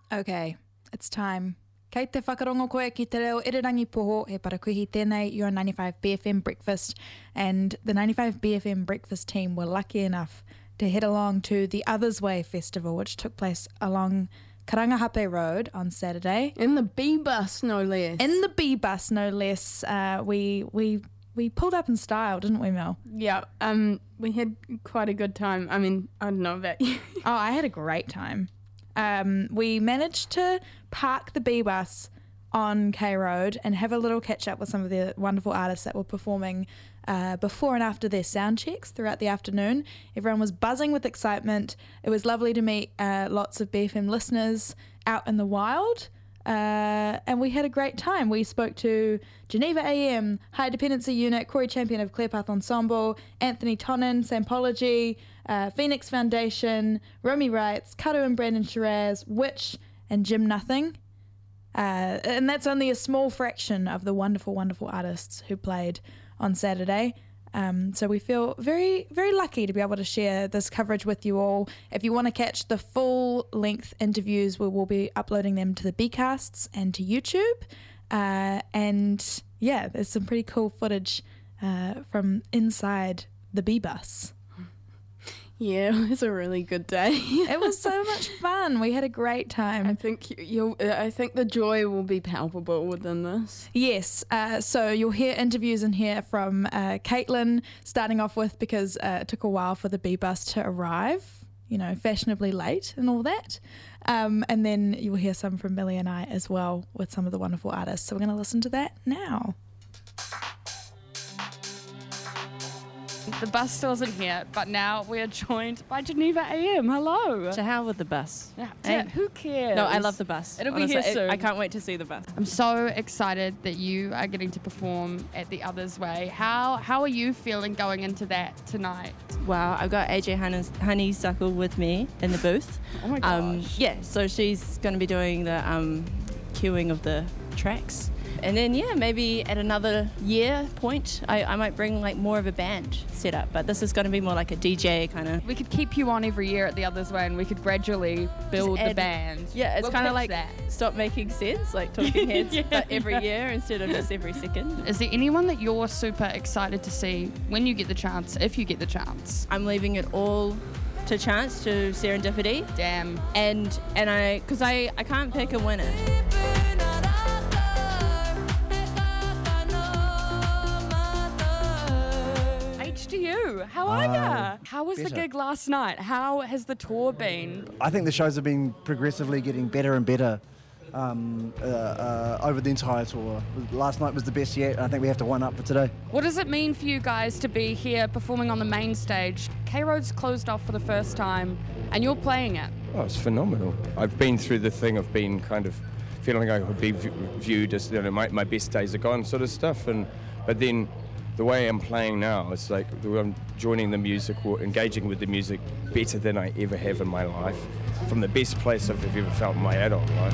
Okay, it's time. Kei te whakarongo koe ki te reo irirangi poho, he parakuhi tēnei, your 95BFM breakfast. And the 95BFM breakfast team were lucky enough to head along to the Others Way Festival, which took place along Karangahape Road on Saturday. In the B-bus, no less. In the B-bus, no less. We pulled up in style, didn't we, Mel? Yeah, we had quite a good time. I mean, I don't know about you. Oh, I had a great time. We managed to park the B-bus on K Road and have a little catch up with some of the wonderful artists that were performing before and after their sound checks throughout the afternoon. Everyone was buzzing with excitement. It was lovely to meet lots of BFM listeners out in the wild. And we had a great time. We spoke to Geneva AM, High Dependency Unit, Corey Champion of Clearpath Ensemble, Anthony Tonin, Sampology, Phoenix Foundation, Romy Wrights, Karu and Brandon Shiraz, Witch, and Jim Nothing. And that's only a small fraction of the wonderful, wonderful artists who played on Saturday. So we feel very, very lucky to be able to share this coverage with you all. If you want to catch the full-length interviews, we will be uploading them to the Bcasts and to YouTube. And yeah, there's some pretty cool footage from inside the B-bus. Yeah, it was a really good day. It was so much fun. We had a great time. I think I think the joy will be palpable within this. Yes. So you'll hear interviews in here from Caitlin, starting off with, because it took a while for the B-bus to arrive, fashionably late and all that. And then you'll hear some from Millie and I as well with some of the wonderful artists. So we're going to listen to that now. The bus still isn't here, but now we're joined by Geneva AM. Hello. To hell with the bus. Yeah, who cares? No, I love the bus. It'll be here soon. I can't wait to see the bus. I'm so excited that you are getting to perform at the Others Way. How are you feeling going into that tonight? Wow, I've got AJ Honeysuckle with me in the booth. Oh my gosh. Yeah, so she's going to be doing the queuing of the tracks. And then, maybe at another year point, I might bring more of a band setup. But this is going to be more like a DJ kind of. We could keep you on every year at the Others Way and we could gradually build the band. Yeah, it's kind of like that. Stop Making Sense, like Talking Heads, but every year instead of just every second. Is there anyone that you're super excited to see when you get the chance, if you get the chance? I'm leaving it all to chance, to serendipity. Damn. And because I can't pick a winner. To you. How are ya? How was the gig last night? How has the tour been? I think the shows have been progressively getting better and better over the entire tour. Last night was the best yet. I think we have to one up for today. What does it mean for you guys to be here performing on the main stage? K Road's closed off for the first time and you're playing it. Oh, it's phenomenal. I've been through the thing of being kind of feeling I would be viewed as my best days are gone sort of stuff, but then the way I'm playing now, it's like I'm joining the music or engaging with the music better than I ever have in my life, from the best place I've ever felt in my adult life.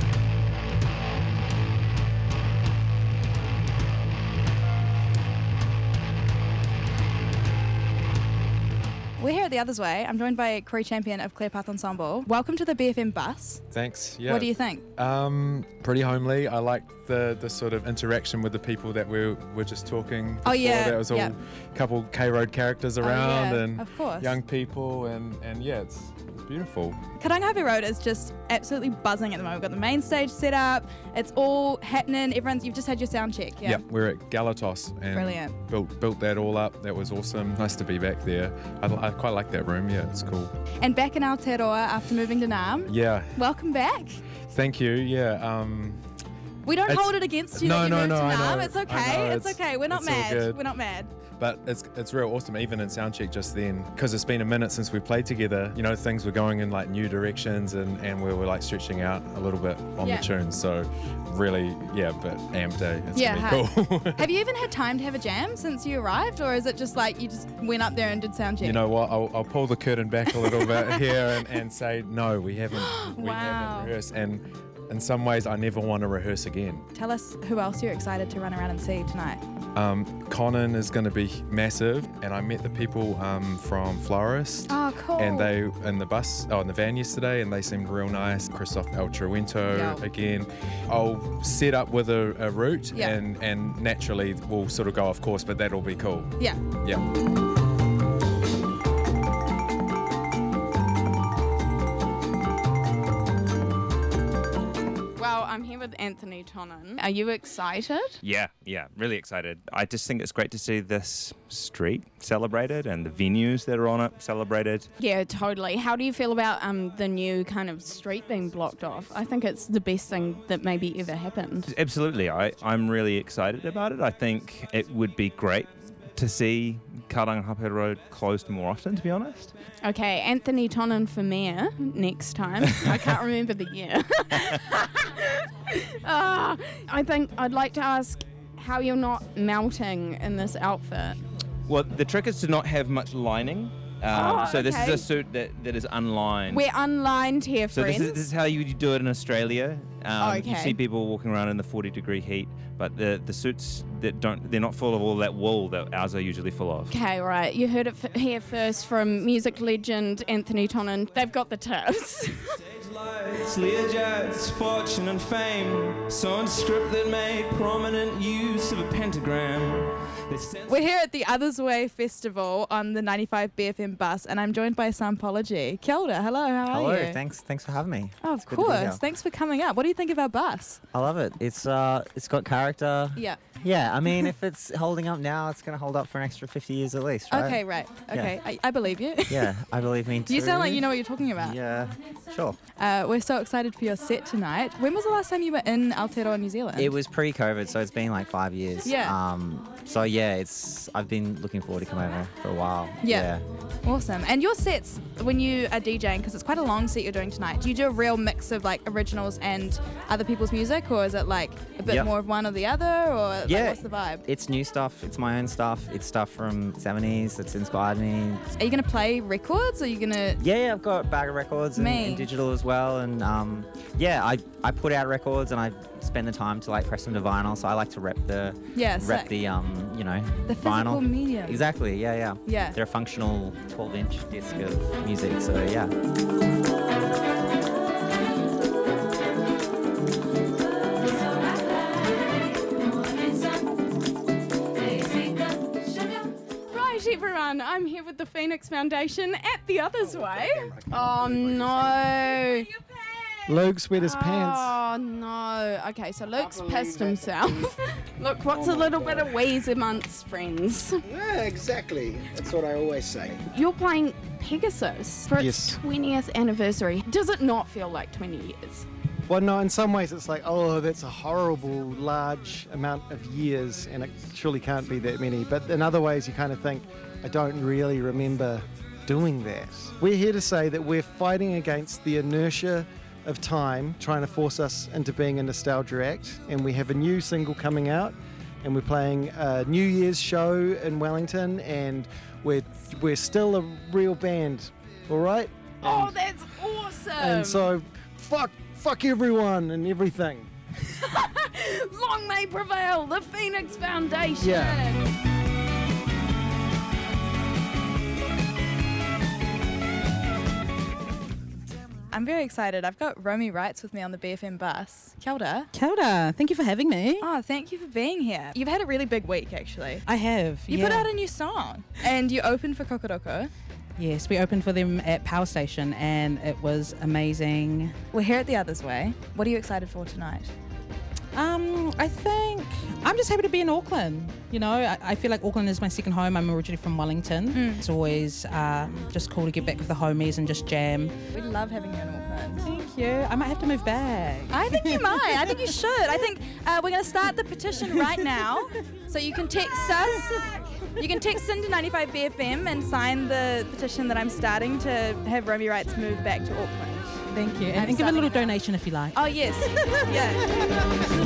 We're here at the Others Way. I'm joined by Corey Champion of Clearpath Ensemble. Welcome to the BFM bus. Thanks. Yeah. What do you think? Pretty homely. I like the sort of interaction with the people that we were just talking before. Oh yeah. There was a couple K Road characters around and of course. Young people and it's beautiful. Karangahape Road is just absolutely buzzing at the moment. We've got the main stage set up. It's all happening. You've just had your sound check. Yeah. Yep, we're at Galatos and brilliant. Built that all up. That was awesome. Nice to be back there. I quite like that room. Yeah, it's cool. And back in Aotearoa after moving to Naarm. Yeah. Welcome back. Thank you. Yeah. We don't hold it against you that you moved to Naarm. It's okay. Know, it's okay. We're not mad. We're not mad. But it's real awesome, even in soundcheck just then, because it's been a minute since we played together. Things were going in new directions, and we were stretching out a little bit on the tunes. So really, but amped. It's really cool. Have you even had time to have a jam since you arrived, or is it just you just went up there and did soundcheck? You know what? I'll pull the curtain back a little bit here and say no, we haven't. We haven't rehearsed, and in some ways, I never want to rehearse again. Tell us who else you're excited to run around and see tonight. Conan is going to be massive. And I met the people from Florist. Oh, cool. And they in the van yesterday, and they seemed real nice. Christoph El Truento again. I'll set up with a route, and naturally we'll sort of go off course, but that'll be cool. Yeah. Yeah. Well, I'm here with Anthony Tonin. Are you excited? Yeah, really excited. I just think it's great to see this street celebrated and the venues that are on it celebrated. Yeah, totally. How do you feel about the new kind of street being blocked off? I think it's the best thing that maybe ever happened. Absolutely, I'm really excited about it. I think it would be great to see Karangahape Road closed more often, to be honest. Okay, Anthony Tonin for mayor next time. I can't remember the year. I think I'd like to ask how you're not melting in this outfit. Well, the trick is to not have much lining. So this is a suit that is unlined. We're unlined here, so friends. this is how you do it in Australia. Okay. You see people walking around in the 40-degree heat, but the suits they're not full of all that wool that ours are usually full of. Okay, right. You heard it here first from music legend Anthony Tonin. They've got the tips. Learjets, fortune and fame, so unscripted made prominent use of a pentagram. We're here at the Others Way Festival on the 95 BFM bus, and I'm joined by Sampology. Kia ora, hello, how are you? Hello, thanks for having me. Oh, of course. Thanks for coming up. What do you think of our bus? I love it. It's got character. Yeah. Yeah, I mean, if it's holding up now, it's going to hold up for an extra 50 years at least, right? Okay, right. Okay, Yeah. I believe you. Yeah, I believe me too. You sound like you know what you're talking about. Yeah, sure. We're so excited for your set tonight. When was the last time you were in Aotearoa, New Zealand? It was pre-COVID, so it's been like 5 years. Yeah. So yeah, I've been looking forward to coming over for a while. Yeah. Awesome. And your sets, when you are DJing, because it's quite a long set you're doing tonight, do you do a real mix of like originals and other people's music, or is it like a bit more of one or the other, or like, what's the vibe? It's new stuff. It's my own stuff. It's stuff from 70s that's inspired me. Are you going to play records, or are you going to... Yeah, I've got a bag of records and digital as well. And I put out records and I spend the time to like press them to vinyl. So I like to rep the the the physical vinyl medium. Exactly. Yeah. They're a functional 12-inch disc of music. So yeah. Everyone, I'm here with the Phoenix Foundation at the Others Way. Oh no. Luke's wet his pants. Oh no. Okay, so Luke's pissed himself. Look, what's a little bit of wheeze amongst friends? Yeah, exactly. That's what I always say. You're playing Pegasus for its 20th anniversary. Does it not feel like 20 years? Well, no, in some ways it's like, oh, that's a horrible large amount of years and it surely can't be that many. But in other ways you kind of think, I don't really remember doing that. We're here to say that we're fighting against the inertia of time, trying to force us into being a nostalgia act. And we have a new single coming out and we're playing a New Year's show in Wellington, and we're still a real band, all right? Oh, that's awesome. And so, fuck everyone and everything. Long may prevail, the Phoenix Foundation. Yeah. I'm very excited. I've got Romy Wrights with me on the BFM bus. Kia ora. Kia ora. Thank you for having me. Oh, thank you for being here. You've had a really big week, actually. I have. You put out a new song and you opened for Kokoroko. Yes, we opened for them at Power Station and it was amazing. We're here at the Others Way. What are you excited for tonight? I think I'm just happy to be in Auckland. You know, I feel like Auckland is my second home. I'm originally from Wellington. It's always just cool to get back with the homies and just jam. We love having you in Auckland. Thank you. I might have to move back. I think you might. I think you should. I think we're going to start the petition right now. So you can text us. You can text into 95 BFM and sign the petition that I'm starting to have Romy Wrights move back to Auckland. Thank you. And give a little donation if you like. Oh, yes. Yeah.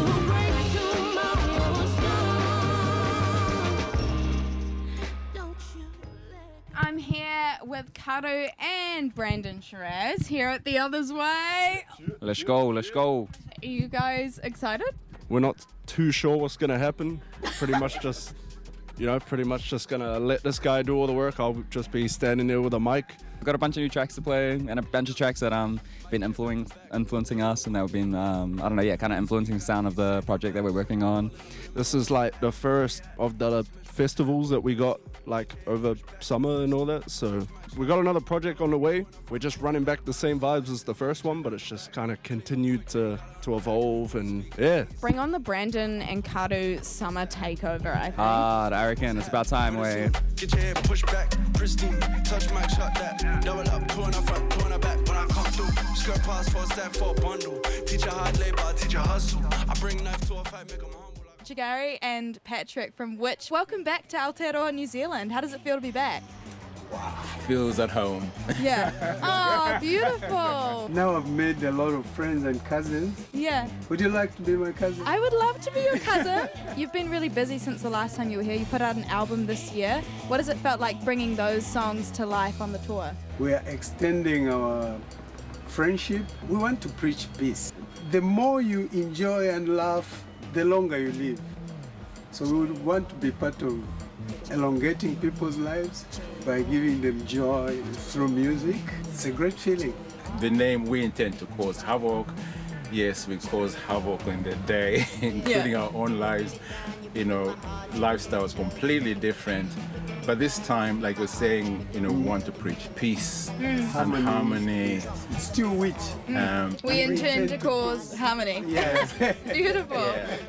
I'm here with Karu and Brandon Shiraz here at the Others Way. Let's go. Are you guys excited? We're not too sure what's going to happen. Pretty much just pretty much just gonna let this guy do all the work. I'll just be standing there with a mic. We've got a bunch of new tracks to play and a bunch of tracks that been influencing us and that have been kind of influencing the sound of the project that we're working on. This is like the first of the festivals that we got like over summer and all that, so we got another project on the way. We're just running back the same vibes as the first one, but it's just kind of continued to evolve, and yeah. Bring on the Brandon and Karu summer takeover, I think. I reckon it's about time we get your head pushed back, pristine, touch my shot that, double up, corner front, corner back, when I come through, skirt pass for a stack for a bundle, teach a hard labor, teach a hustle, I bring knife to a fight, make them humble. Jagari and Patrick from Which, welcome back to Aotearoa, New Zealand. How does it feel to be back? Feels at home. Yeah. Oh, beautiful. Now I've made a lot of friends and cousins. Yeah. Would you like to be my cousin? I would love to be your cousin. You've been really busy since the last time you were here. You put out an album this year. What has it felt like bringing those songs to life on the tour? We are extending our friendship. We want to preach peace. The more you enjoy and laugh, the longer you live. So we would want to be part of elongating people's lives by giving them joy through music. It's a great feeling. The name we intend to cause havoc. Yes, we cause havoc in the day, including our own lives. Lifestyle is completely different. But this time, like we're saying, we want to preach peace and harmony. It's still Which. We intend to cause harmony. Yes. Beautiful.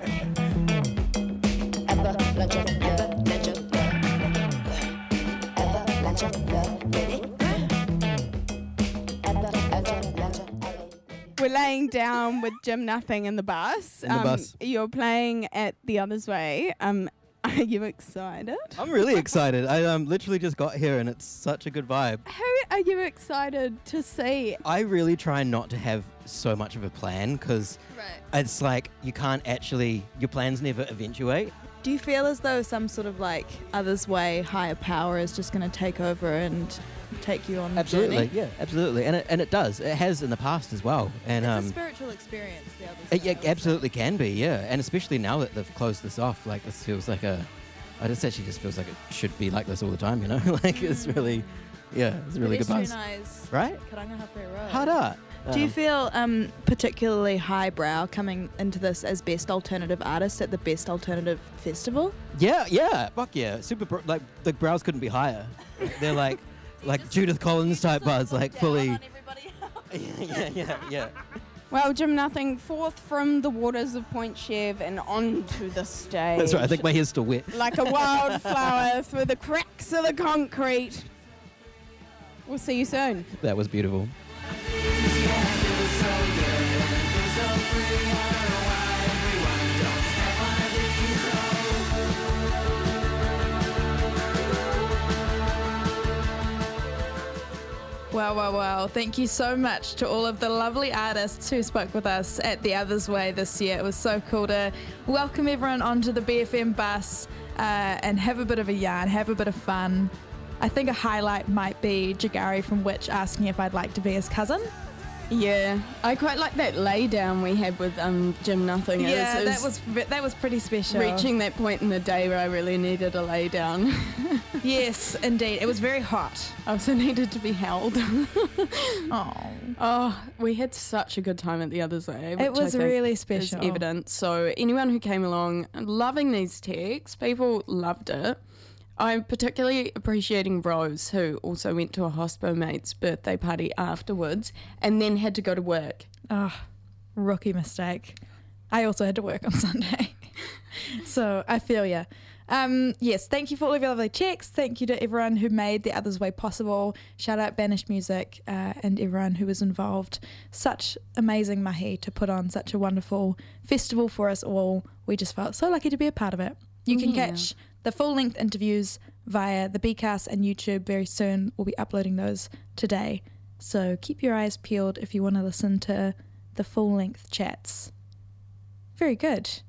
We're laying down with Jim Nothing in the bus. You're playing at The Others Way. Are you excited? I'm really excited. I literally just got here and it's such a good vibe. Who are you excited to see? I really try not to have so much of a plan because it's like you can't actually, your plans never eventuate. Do you feel as though some sort of like Others Way higher power is just going to take over and take you on the journey? Yeah, absolutely. And it does. It has in the past as well. And it's a spiritual experience, the Others Way. It absolutely can be, yeah. And especially now that they've closed this off, like this feels like actually just feels like it should be like this all the time, like it's really, it's a really good buzz. Right? Karanga Hape Road. Hara. Do you feel particularly highbrow coming into this as best alternative artist at the Best Alternative Festival? Yeah, fuck yeah. Super, like the brows couldn't be higher. They're like Judith Collins type buzz, like fully. Yeah. Well, Jim Nothing, forth from the waters of Point Chev and onto the stage. That's right, I think my hair's still wet. Like a wildflower through the cracks of the concrete. We'll see you soon. That was beautiful. Wow. Thank you so much to all of the lovely artists who spoke with us at The Others Way this year. It was so cool to welcome everyone onto the BFM bus and have a bit of a yarn, have a bit of fun. I think a highlight might be Jagari from Which asking if I'd like to be his cousin. Yeah, I quite like that lay down we had with Jim Nothing. Yeah, that was pretty special. Reaching that point in the day where I really needed a lay down. Yes, indeed. It was very hot. I also needed to be held. Oh, we had such a good time at The Others Way. It was really special. Is evident. So anyone who came along, loving these texts, people loved it. I'm particularly appreciating Rose, who also went to a hospo mate's birthday party afterwards and then had to go to work. Oh, rookie mistake. I also had to work on Sunday. So I feel ya. Yes, thank you for all of your lovely checks. Thank you to everyone who made The Others Way possible. Shout out Banished Music and everyone who was involved. Such amazing mahi to put on such a wonderful festival for us all. We just felt so lucky to be a part of it. You can catch the full-length interviews via the Bcast and YouTube very soon. We'll be uploading those today. So keep your eyes peeled if you want to listen to the full-length chats. Very good.